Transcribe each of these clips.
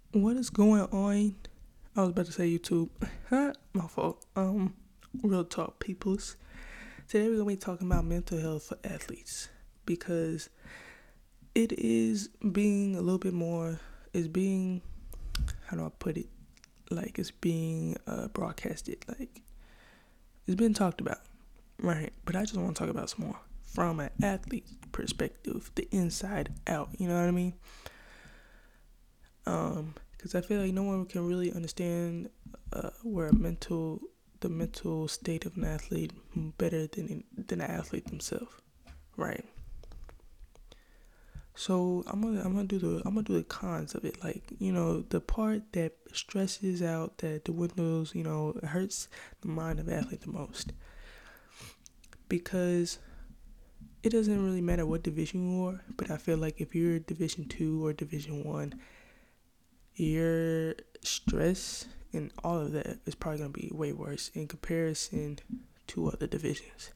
What is going on? I was about to say YouTube. My fault. Real talk, peoples. Today we're gonna be talking about mental health for athletes because it is being a little bit more. It's being, how do I put it? Like it's being broadcasted. Like it's been talked about, right? But I just want to talk about some more from an athlete perspective, the inside out. You know what I mean? Because I feel like no one can really understand where the mental state of an athlete better than the athlete themselves, right? So I'm gonna do the cons of it, like the part that stresses out, that the windows, hurts the mind of an athlete the most, because it doesn't really matter what division you are, but I feel like if you're Division 2 or Division 1, your stress and all of that is probably going to be way worse in comparison to other divisions.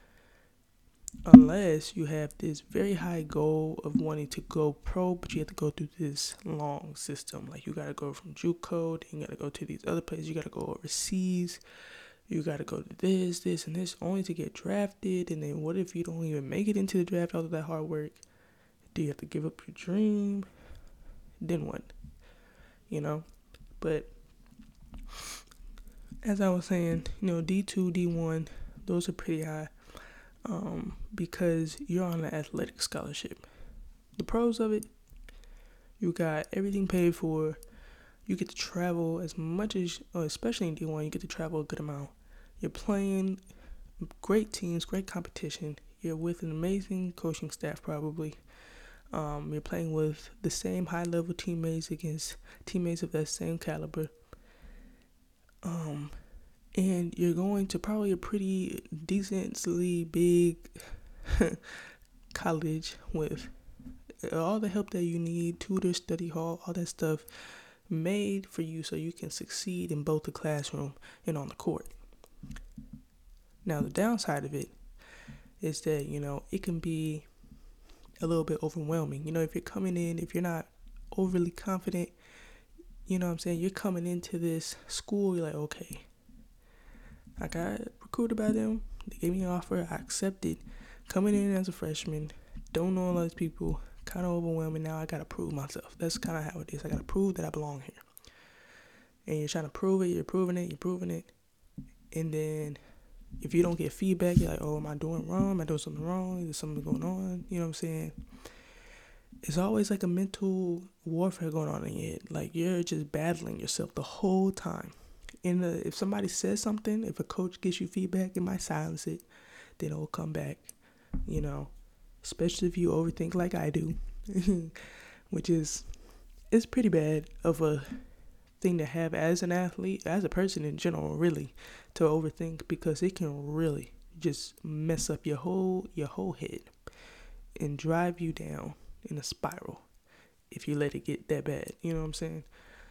Unless you have this very high goal of wanting to go pro, but you have to go through this long system. Like you got to go from JUCO, then you got to go to these other places, you got to go overseas, you got to go to this, and this only to get drafted. And then what if you don't even make it into the draft after that hard work? Do you have to give up your dream? Then what? You know? But as I was saying, D2, D1, those are pretty high, because you're on an athletic scholarship. The pros of it, you got everything paid for. You get to travel as much as, especially in D1, you get to travel a good amount. You're playing great teams, great competition. You're with an amazing coaching staff, probably. You're playing with the same high level teammates against teammates of that same caliber. And you're going to probably a pretty decently big college with all the help that you need, tutor, study hall, all that stuff made for you so you can succeed in both the classroom and on the court. Now, the downside of it is that, it can be a little bit overwhelming. If you're coming in, if you're not overly confident, you're coming into this school, you're like, okay, I got recruited by them. They gave me an offer. I accepted. Coming in as a freshman, don't know all those people, kind of overwhelming. Now I gotta prove myself. That's kind of how it is. I gotta prove that I belong here. And you're trying to prove it. You're proving it. And then if you don't get feedback, you're like, oh, am I doing wrong? Am I doing something wrong? Is there something going on? You know what I'm saying? It's always like a mental warfare going on in your head. Like you're just battling yourself the whole time. And if somebody says something, if a coach gives you feedback, it might silence it. Then it'll come back, you know, especially if you overthink like I do, which is, it's pretty bad of a thing to have as an athlete, as a person in general, really, to overthink, because it can really just mess up your whole head and drive you down in a spiral if you let it get that bad. You know what I'm saying?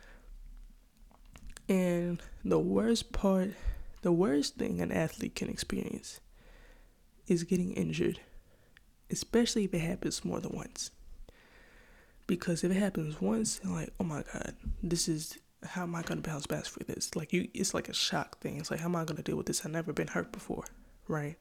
And the worst thing an athlete can experience is getting injured, especially if it happens more than once. Because if it happens once, you're like, oh my God, how am I gonna bounce back for this? Like it's like a shock thing. It's like, how am I gonna deal with this? I've never been hurt before, right?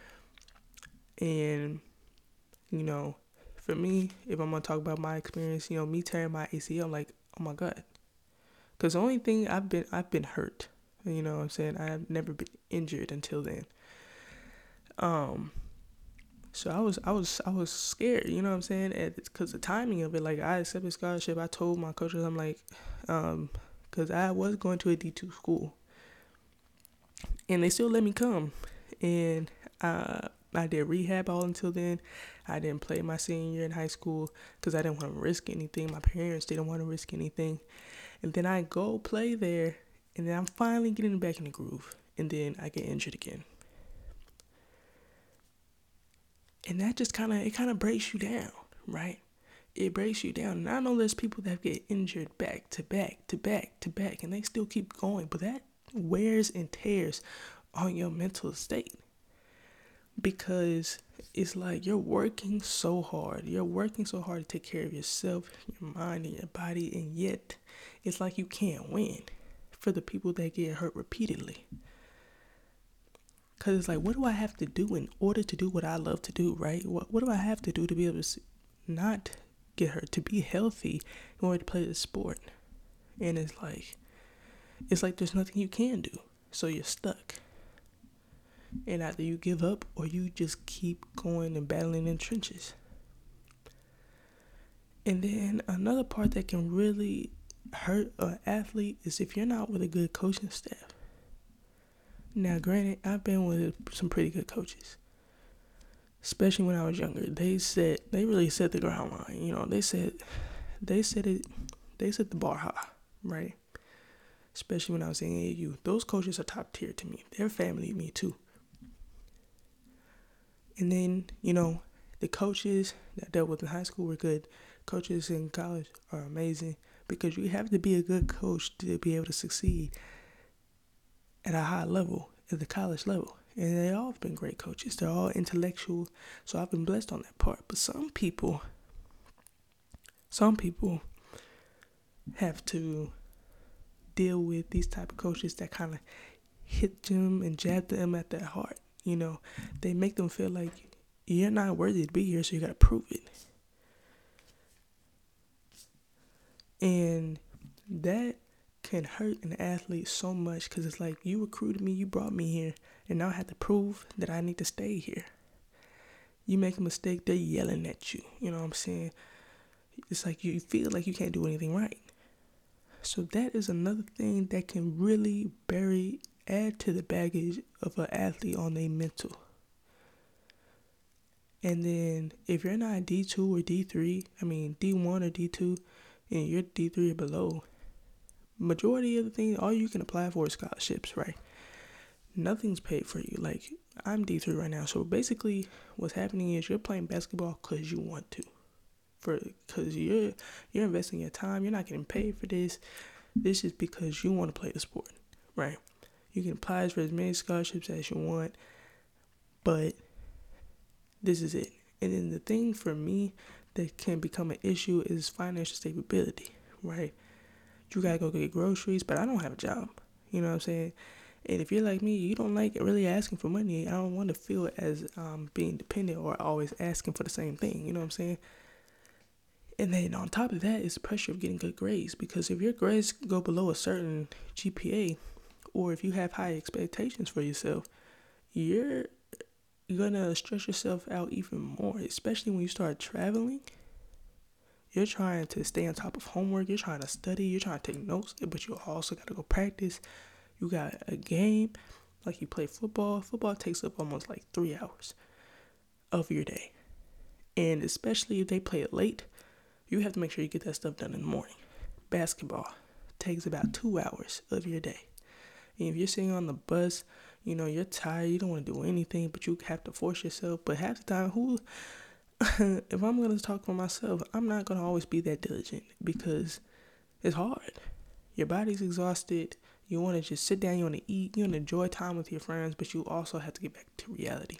And for me, if I'm gonna talk about my experience, me tearing my ACL, I'm like, oh my God, because the only thing I've been hurt. You know what I'm saying? I've never been injured until then. Um, so I was scared. You know what I'm saying? Because the timing of it, like I accepted scholarship. I told my coaches, I'm like, because I was going to a D2 school, and they still let me come, and I did rehab all until then. I didn't play my senior year in high school because I didn't want to risk anything. My parents didn't want to risk anything. And then I go play there, and then I'm finally getting back in the groove. And then I get injured again. And that just kind of breaks you down, right? It breaks you down. And I know there's people that get injured back to back to back to back, and they still keep going. But that wears and tears on your mental state. Because it's like you're working so hard. You're working so hard to take care of yourself, your mind, and your body, and yet it's like you can't win for the people that get hurt repeatedly. Because it's like, what do I have to do in order to do what I love to do, right? What do I have to do to be able to not get hurt, to be healthy in order to play the sport? And it's like there's nothing you can do. So you're stuck. And either you give up or you just keep going and battling in trenches. And then another part that can really hurt an athlete is if you're not with a good coaching staff. Now, granted, I've been with some pretty good coaches, especially when I was younger. They really set the ground line. You know, they set the bar high, right? Especially when I was in AAU. Those coaches are top tier to me. They're family to me too. And then, you know, the coaches that I dealt with in high school were good. Coaches in college are amazing because you have to be a good coach to be able to succeed at a high level, at the college level. And they all have been great coaches. They're all intellectual. So I've been blessed on that part. But some people have to deal with these type of coaches that kind of hit them and jab them at their heart. You know, they make them feel like you're not worthy to be here, so you got to prove it. And that can hurt an athlete so much because it's like, you recruited me, you brought me here, and now I have to prove that I need to stay here. You make a mistake, they're yelling at you. You know what I'm saying? It's like you feel like you can't do anything right. So that is another thing that can really add to the baggage of an athlete on their mental. And then if you're not D2 or D3, D1 or D2, and you're D3 or below, majority of the things, all you can apply for is scholarships, right? Nothing's paid for you. Like, I'm D3 right now, so basically what's happening is you're playing basketball because you want to. Because you're investing your time. You're not getting paid for this. This is because you want to play the sport, right? You can apply for as many scholarships as you want, but this is it. And then the thing for me that can become an issue is financial stability, right? You gotta go get groceries, but I don't have a job. You know what I'm saying? And if you're like me, you don't like really asking for money. I don't want to feel as being dependent or always asking for the same thing. You know what I'm saying? And then on top of that is the pressure of getting good grades. Because if your grades go below a certain GPA, or if you have high expectations for yourself, you're going to stress yourself out even more, especially when you start traveling. You're trying to stay on top of homework. You're trying to study. You're trying to take notes, but you also got to go practice. You got a game, like you play football. Football takes up almost like 3 hours of your day. And especially if they play it late, you have to make sure you get that stuff done in the morning. Basketball takes about 2 hours of your day. And if you're sitting on the bus, you know, you're tired, you don't want to do anything, but you have to force yourself. But half the time, if I'm going to talk for myself, I'm not going to always be that diligent because it's hard. Your body's exhausted. You want to just sit down, you want to eat, you want to enjoy time with your friends, but you also have to get back to reality.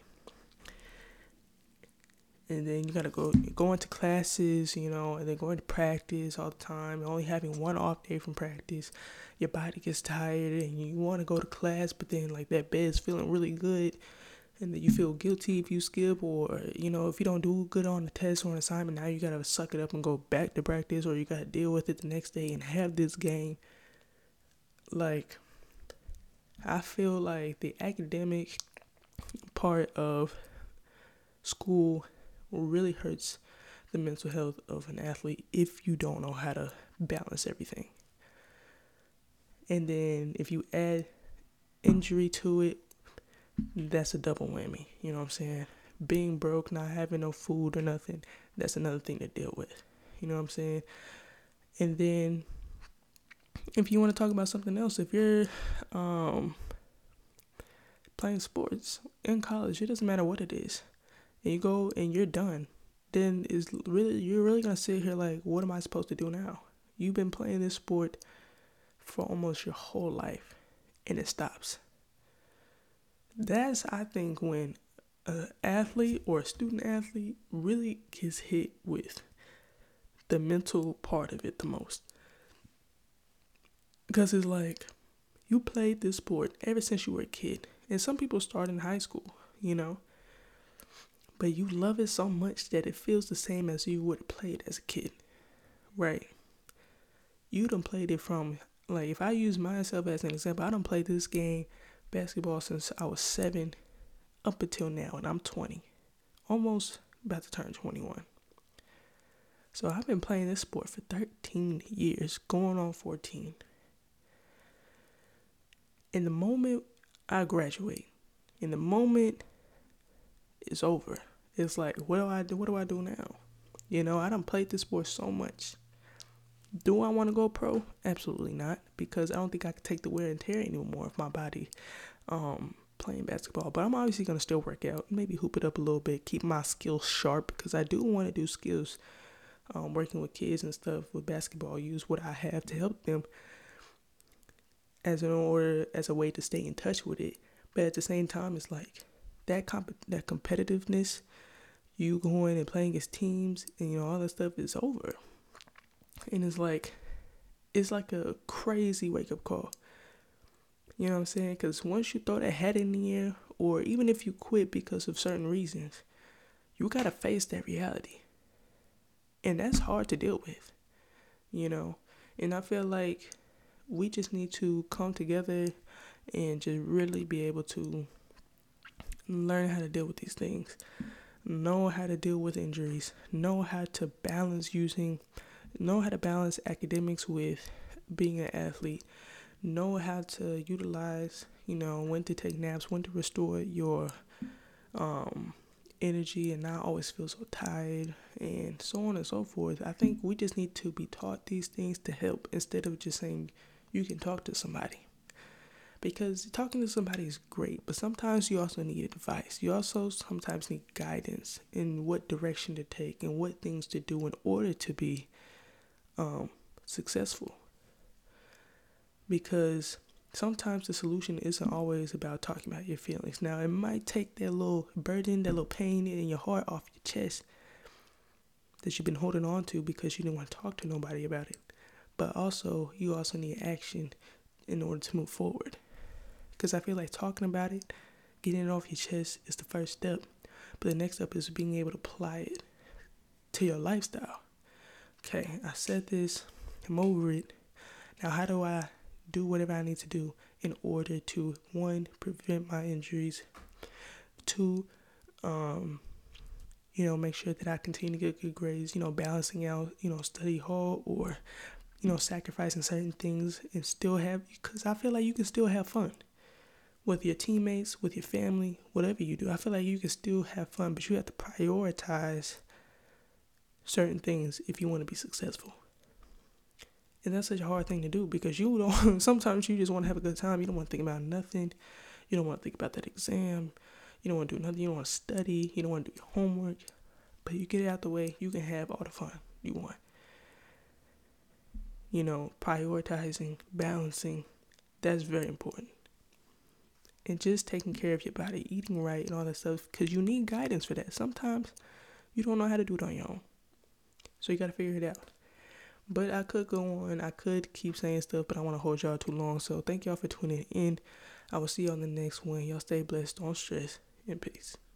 And then you got to go into classes, you know, and then going to practice all the time, and only having one off day from practice. Your body gets tired and you want to go to class, but then like that bed's feeling really good. And then you feel guilty if you skip, or, you know, if you don't do good on a test or an assignment, now you got to suck it up and go back to practice, or you got to deal with it the next day and have this game. Like, I feel like the academic part of school really hurts the mental health of an athlete if you don't know how to balance everything. And then if you add injury to it, that's a double whammy. You know what I'm saying? Being broke, not having no food or nothing, that's another thing to deal with. You know what I'm saying? And then if you want to talk about something else, if you're playing sports in college, it doesn't matter what it is, and you go and you're done, then you're really gonna sit here like, what am I supposed to do now? You've been playing this sport for almost your whole life, and it stops. That's, I think, when an athlete or a student athlete really gets hit with the mental part of it the most. Because it's like, you played this sport ever since you were a kid. And some people start in high school, you know. But you love it so much that it feels the same as you would have played as a kid. Right. You done played it from, like, if I use myself as an example, I done played this game, basketball, since I was 7 up until now, and I'm 20. Almost about to turn 21. So I've been playing this sport for 13 years, going on 14. In the moment I graduate, in the moment it's over, it's like, what do I do? What do I do now? You know, I done played this sport so much. Do I want to go pro? Absolutely not, because I don't think I can take the wear and tear anymore of my body playing basketball. But I'm obviously going to still work out, maybe hoop it up a little bit, keep my skills sharp, because I do want to do skills working with kids and stuff with basketball. Use what I have to help them as a way to stay in touch with it. But at the same time, it's like that competitiveness, you going and playing against teams and all that stuff is over. And it's like a crazy wake up call. You know what I'm saying? Because once you throw that hat in the air, or even if you quit because of certain reasons, you gotta face that reality. And that's hard to deal with, And I feel like we just need to come together and just really be able to learn how to deal with these things. Know how to deal with injuries. Know how to balance academics with being an athlete. Know how to utilize, when to take naps, when to restore your energy and not always feel so tired, and so on and so forth. I think we just need to be taught these things to help, instead of just saying you can talk to somebody. Because talking to somebody is great, but sometimes you also need advice. You also sometimes need guidance in what direction to take and what things to do in order to be successful. Because sometimes the solution isn't always about talking about your feelings. Now, it might take that little burden, that little pain in your heart off your chest that you've been holding on to because you didn't want to talk to nobody about it. But also, you also need action in order to move forward. Because I feel like talking about it, getting it off your chest is the first step. But the next step is being able to apply it to your lifestyle. Okay, I said this, I'm over it. Now, how do I do whatever I need to do in order to, 1, prevent my injuries, 2, make sure that I continue to get good grades, balancing out, study hall, or, sacrificing certain things and still have, because I feel like you can still have fun with your teammates, with your family, whatever you do. I feel like you can still have fun, but you have to prioritize certain things if you want to be successful. And that's such a hard thing to do, because sometimes you just want to have a good time. You don't want to think about nothing. You don't want to think about that exam. You don't want to do nothing. You don't want to study. You don't want to do your homework. But you get it out the way, you can have all the fun you want. Prioritizing, balancing, that's very important. And just taking care of your body, eating right and all that stuff, because you need guidance for that. Sometimes you don't know how to do it on your own. So you got to figure it out. But I could go on. I could keep saying stuff, but I want to hold y'all too long. So thank y'all for tuning in. I will see you on the next one. Y'all stay blessed. Don't stress. And peace.